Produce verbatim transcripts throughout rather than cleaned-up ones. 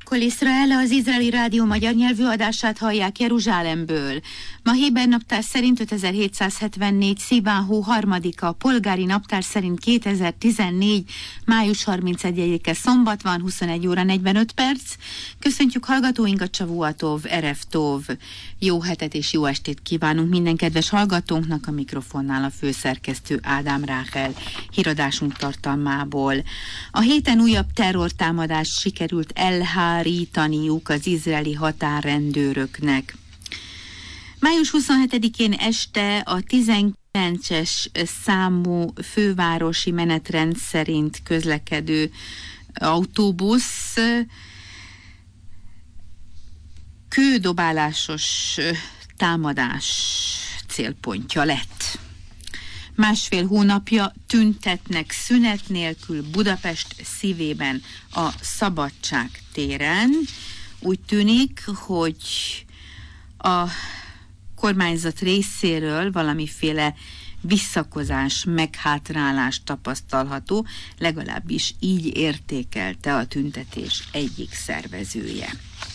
Kol Israel, az izraeli rádió magyar nyelvű adását hallják Jeruzsálemből. Ma héber naptár szerint ötezer-hétszázhetvennégy Sziván hó harmadika, polgári naptár szerint kétezer-tizennégy május harmincegyedike szombat van, huszonegy óra negyvenöt perc. Köszöntjük hallgatóinkat, Csavuatov, Ereftov. Jó hetet és jó estét kívánunk minden kedves hallgatónknak, a mikrofonnál a főszerkesztő Ádám Ráhel híradásunk tartalmából. A héten újabb terrortámadást sikerült elhárítaniuk az izraeli határrendőröknek. május huszonhetedikén este a tizenkilences számú fővárosi menetrend szerint közlekedő autóbusz kődobálásos támadás célpontja lett. Másfél hónapja tüntetnek szünet nélkül Budapest szívében, a Szabadság téren. Úgy tűnik, hogy a kormányzat részéről valamiféle visszakozás, meghátrálás tapasztalható, legalábbis így értékelte a tüntetés egyik szervezője.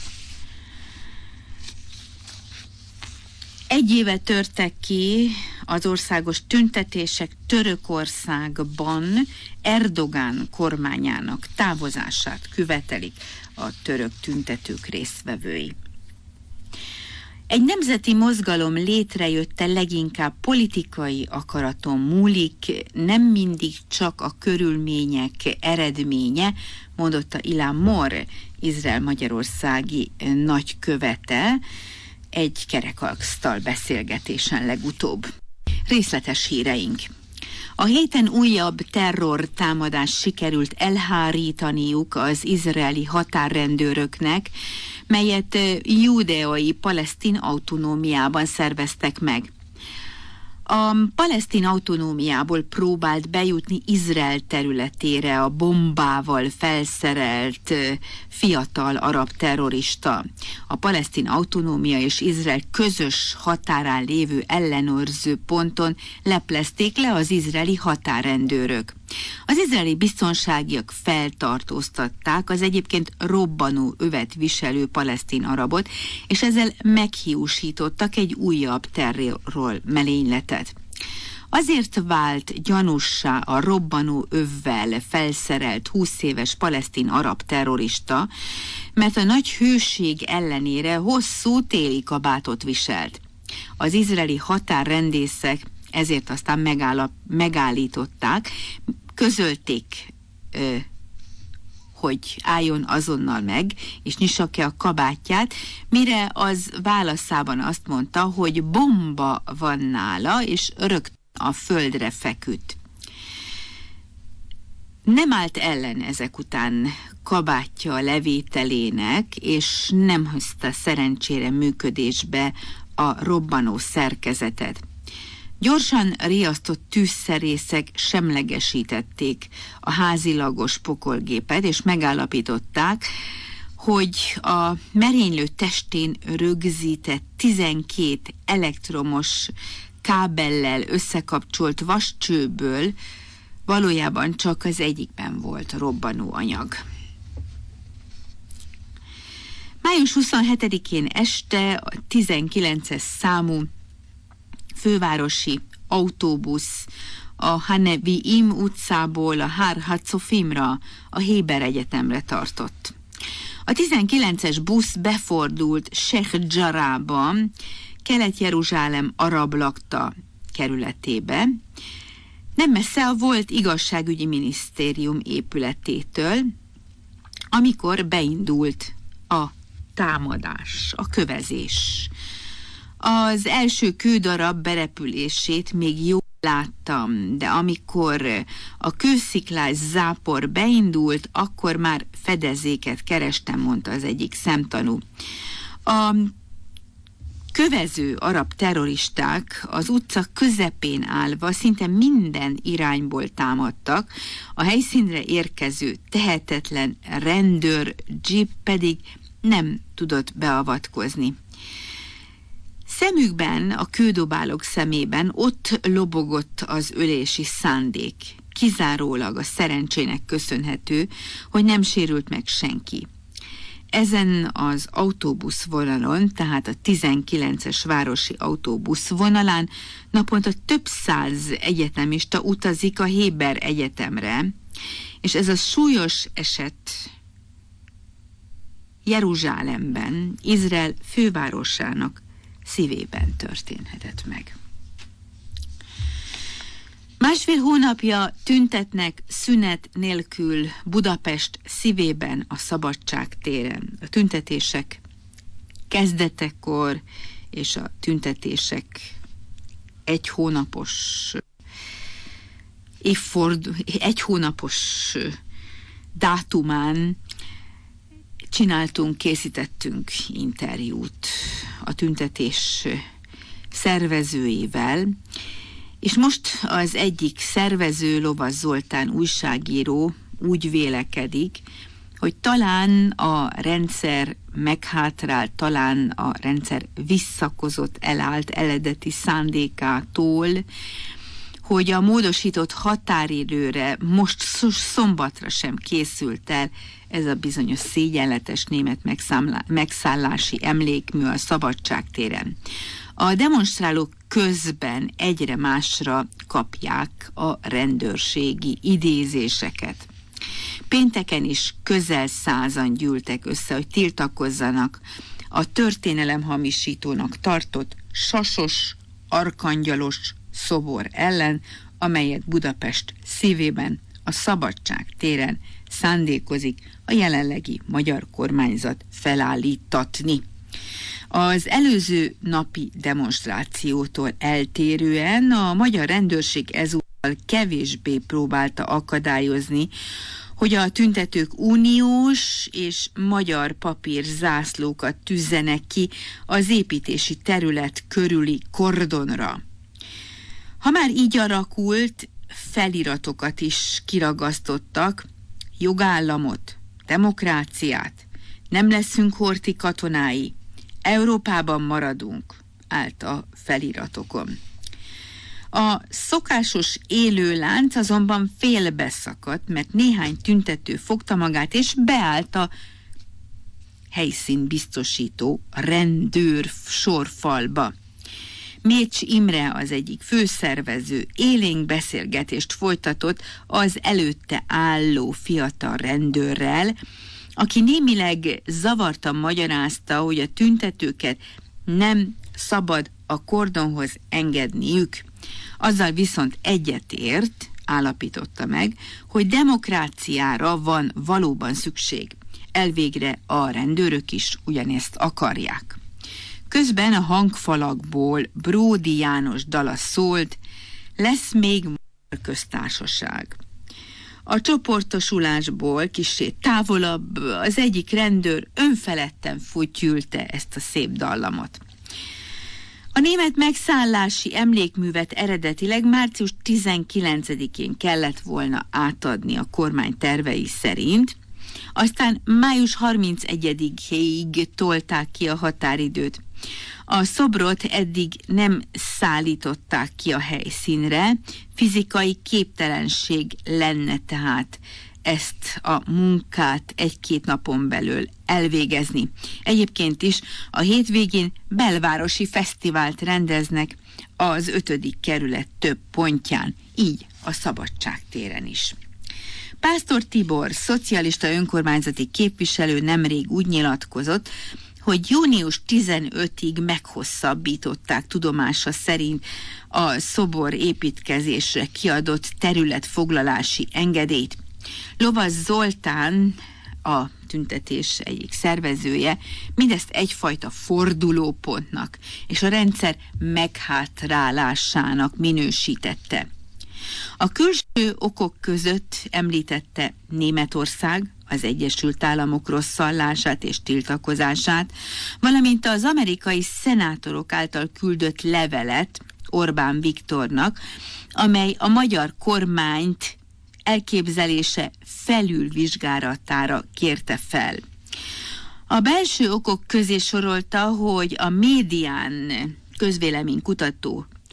Egy éve törtek ki az országos tüntetések Törökországban. Erdogán kormányának távozását követelik a török tüntetők résztvevői. Egy nemzeti mozgalom létrejötte leginkább politikai akaraton múlik, nem mindig csak a körülmények eredménye, mondotta Ilan Mor, Izrael magyarországi nagykövete, egy kerekasztal beszélgetésen legutóbb. Részletes híreink. A héten újabb terrortámadást sikerült elhárítaniuk az izraeli határrendőröknek, melyet júdeai palesztin autonómiában szerveztek meg. A palesztin autonómiából próbált bejutni Izrael területére a bombával felszerelt fiatal arab terrorista. A palesztin autonómia és Izrael közös határán lévő ellenőrző ponton leplezték le az izraeli határrendőrök. Az izraeli biztonságiak feltartóztatták az egyébként robbanó övet viselő palesztin arabot, és ezzel meghiúsítottak egy újabb terror merényletet. Azért vált gyanussá a robbanó övvel felszerelt húsz éves palesztin arab terrorista, mert a nagy hőség ellenére hosszú téli kabátot viselt. Az izraeli határrendészek ezért aztán megállap, megállították, közölték, ö, hogy álljon azonnal meg, és nyissa ki a kabátját, mire az válaszában azt mondta, hogy bomba van nála, és rögtön a földre feküdt. Nem állt ellen ezek után kabátja a levételének, és nem hozta szerencsére működésbe a robbanó szerkezetet. Gyorsan riasztott tűzszerészek semlegesítették a házilagos pokolgépet, és megállapították, hogy a merénylő testén rögzített tizenkét elektromos kábellel összekapcsolt vascsőből valójában csak az egyikben volt robbanóanyag. május huszonhetedikén este a tizenkilences számú fővárosi autóbusz a Haneviim utcából a Har Hatzofimra, a Héber Egyetemre tartott. A tizenkilences busz befordult Sheikh Jarrahba, Kelet-Jeruzsálem arab lakta kerületébe, nem messze a volt igazságügyi minisztérium épületétől, amikor beindult a támadás, a kövezés. Az első kődarab berepülését még jól láttam, de amikor a kősziklás zápor beindult, akkor már fedezéket kerestem, mondta az egyik szemtanú. A kövező arab terroristák az utca közepén állva szinte minden irányból támadtak, a helyszínre érkező tehetetlen rendőr dzsip pedig nem tudott beavatkozni. Szemükben, a kődobálók szemében ott lobogott az ölési szándék. Kizárólag a szerencsének köszönhető, hogy nem sérült meg senki. ezen az autóbuszvonalon, tehát a tizenkilences városi autóbuszvonalán naponta több száz egyetemista utazik a Héber Egyetemre, és ez a súlyos eset Jeruzsálemben, Izrael fővárosának szívében történhetett meg. Másfél hónapja tüntetnek szünet nélkül Budapest szívében, a Szabadság téren. A tüntetések kezdetekor és a tüntetések egy hónapos évfordul, egy hónapos dátumán csináltunk, készítettünk interjút a tüntetés szervezőivel, és most az egyik szervező, Lovas Zoltán újságíró úgy vélekedik, hogy talán a rendszer meghátrált, talán a rendszer visszakozott, elállt eredeti szándékától, hogy a módosított határidőre most szombatra sem készült el ez a bizonyos szégyenletes német megszállási emlékmű a Szabadság téren. A demonstrálók közben egyre másra kapják a rendőrségi idézéseket. Pénteken is közel százan gyűltek össze, hogy tiltakozzanak a történelemhamisítónak tartott sasos, arkangyalos szobor ellen, amelyet Budapest szívében, a Szabadság téren szándékozik a jelenlegi magyar kormányzat felállítatni. Az előző napi demonstrációtól eltérően a magyar rendőrség ezúttal kevésbé próbálta akadályozni, hogy a tüntetők uniós és magyar papír zászlókat tűzzenek ki az építési terület körüli kordonra. Ha már így alakult, feliratokat is kiragasztottak, jogállamot, demokráciát, nem leszünk horthy katonái, Európában maradunk, állt a feliratokon. A szokásos élőlánc azonban félbeszakadt, mert néhány tüntető fogta magát, és beállt a helyszínbiztosító rendőr sorfalba. Mécs Imre, az egyik főszervező, élénk beszélgetést folytatott az előtte álló fiatal rendőrrel, aki némileg zavartan magyarázta, hogy a tüntetőket nem szabad a kordonhoz engedniük. Azzal viszont egyetért, állapította meg, hogy demokráciára van valóban szükség. Elvégre a rendőrök is ugyanezt akarják. Közben a hangfalakból Bródi János dala szólt, lesz még magyar köztársaság. A csoportosulásból kissé távolabb az egyik rendőr önfeledten fütyülte ezt a szép dallamot. A német megszállási emlékművet eredetileg március tizenkilencedikén kellett volna átadni a kormány tervei szerint, aztán május harmincegyedikéig tolták ki a határidőt. A szobrot eddig nem szállították ki a helyszínre, fizikai képtelenség lenne tehát ezt a munkát egy-két napon belül elvégezni. Egyébként is a hétvégén belvárosi fesztivált rendeznek az ötödik kerület több pontján, így a Szabadság téren is. Pásztor Tibor, szocialista önkormányzati képviselő nemrég úgy nyilatkozott, hogy június tizenötödikéig meghosszabbították tudomása szerint a szobor építkezésre kiadott területfoglalási engedélyt. Lovas Zoltán, a tüntetés egyik szervezője, mindezt egyfajta fordulópontnak és a rendszer meghátrálásának minősítette. A külső okok között említette Németország, az Egyesült Államok rosszallását és tiltakozását, valamint az amerikai szenátorok által küldött levelet Orbán Viktornak, amely a magyar kormányt elképzelése felülvizsgálatára kérte fel. A belső okok közé sorolta, hogy a médián közvéleménykutató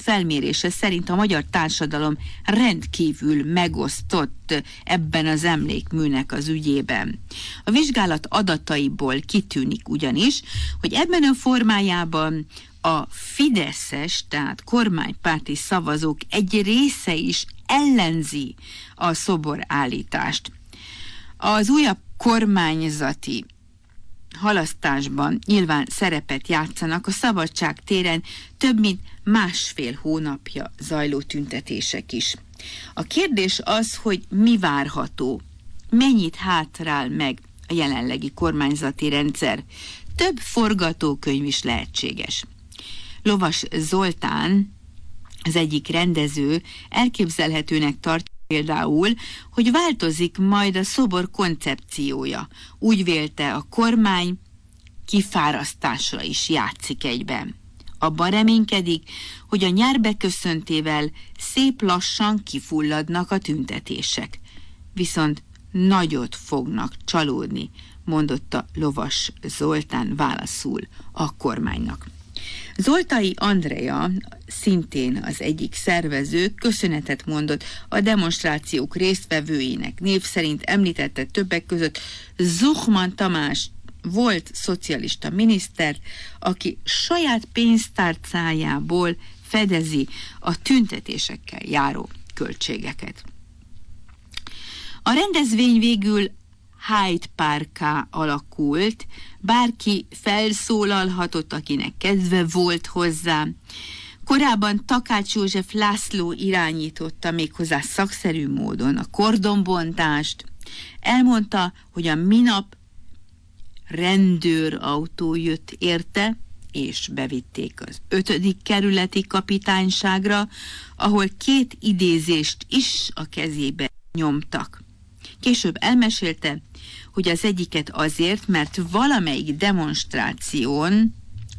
felmérése szerint a magyar társadalom rendkívül megosztott ebben az emlékműnek az ügyében. A vizsgálat adataiból kitűnik ugyanis, hogy ebben a formájában a fideszes, tehát kormánypárti szavazók egy része is ellenzi a szoborállítást. Az újabb kormányzati halasztásban nyilván szerepet játszanak a Szabadság téren több mint másfél hónapja zajló tüntetések is. A kérdés az, hogy mi várható, mennyit hátrál meg a jelenlegi kormányzati rendszer. Több forgatókönyv is lehetséges. Lovas Zoltán, az egyik rendező, elképzelhetőnek tartja például, hogy változik majd a szobor koncepciója. Úgy vélte, a kormány kifárasztásra is játszik egyben. Abban reménykedik, hogy a nyár beköszöntével szép lassan kifulladnak a tüntetések. Viszont nagyot fognak csalódni, mondotta Lovas Zoltán válaszul a kormánynak. Zoltai Andrea, szintén az egyik szervező, köszönetet mondott a demonstrációk résztvevőinek. Név szerint említette többek között Zuchman Tamás, volt szocialista miniszter, aki saját pénztárcájából fedezi a tüntetésekkel járó költségeket. A rendezvény végül Hyde Park-á alakult, bárki felszólalhatott, akinek kedve volt hozzá. Korábban Takács József László irányította méghozzá szakszerű módon a kordonbontást. Elmondta, hogy a minap rendőrautó jött érte, és bevitték az ötödik kerületi kapitányságra, ahol két idézést is a kezébe nyomtak. Később elmesélte, hogy az egyiket azért, mert valamelyik demonstráción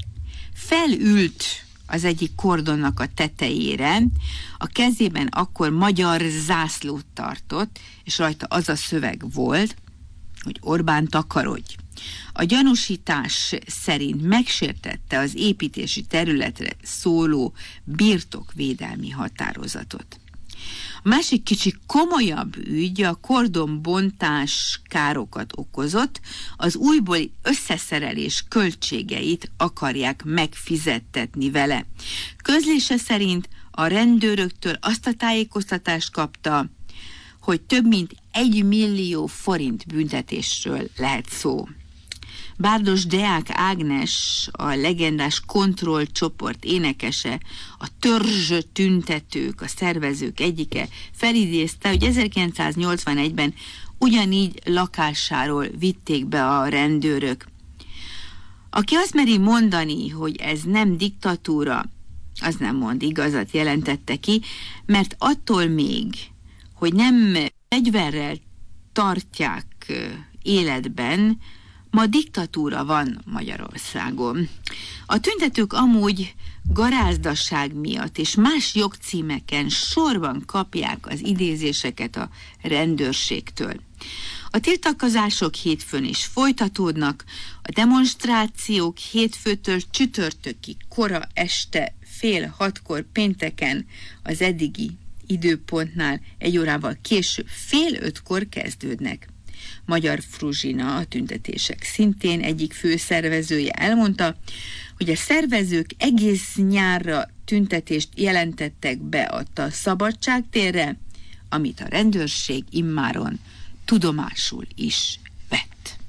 felült az egyik kordonnak a tetejére, a kezében akkor magyar zászlót tartott, és rajta az a szöveg volt, hogy Orbán takarodj. A gyanúsítás szerint megsértette az építési területre szóló birtokvédelmi határozatot. A másik kicsi komolyabb ügy, a kordonbontás károkat okozott, az újból összeszerelés költségeit akarják megfizettetni vele. Közlése szerint a rendőröktől azt a tájékoztatást kapta, hogy több mint egy millió forint büntetésről lehet szó. Bárdos Deák Ágnes, a legendás kontrollcsoport énekese, a törzs tüntetők, a szervezők egyike felidézte, hogy ezerkilencszáznyolcvanegyben ugyanígy lakásáról vitték be a rendőrök. Aki azt meri mondani, hogy ez nem diktatúra, az nem mond igazat, jelentette ki, mert attól még, hogy nem fegyverrel tartják életben, ma diktatúra van Magyarországon. A tüntetők amúgy garázdaság miatt és más jogcímeken sorban kapják az idézéseket a rendőrségtől. A tiltakozások hétfőn is folytatódnak, a demonstrációk hétfőtől csütörtökig kora este fél hatkor pénteken az eddigi időpontnál egy órával később fél ötkor kezdődnek. Magyar Fruzsina, a tüntetések szintén egyik főszervezője elmondta, hogy a szervezők egész nyárra tüntetést jelentettek be ott a Szabadságtérre, amit a rendőrség immáron tudomásul is vett.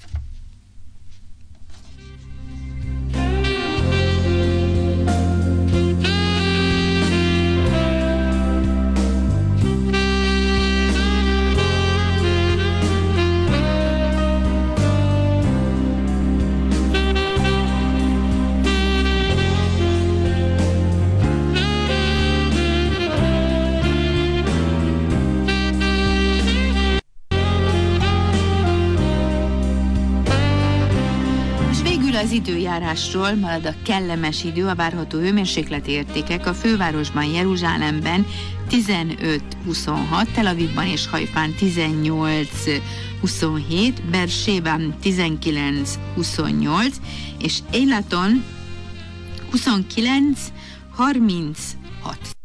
Az időjárásról marad a kellemes idő, a várható hőmérsékleti értékek a fővárosban, Jeruzsálemben tizenöt huszonhat, Tel Avivban és Hajfán tizennyolc huszonhét, Bersében tizenkilenc huszonnyolc, és Élaton huszonkilenc harminchat hat.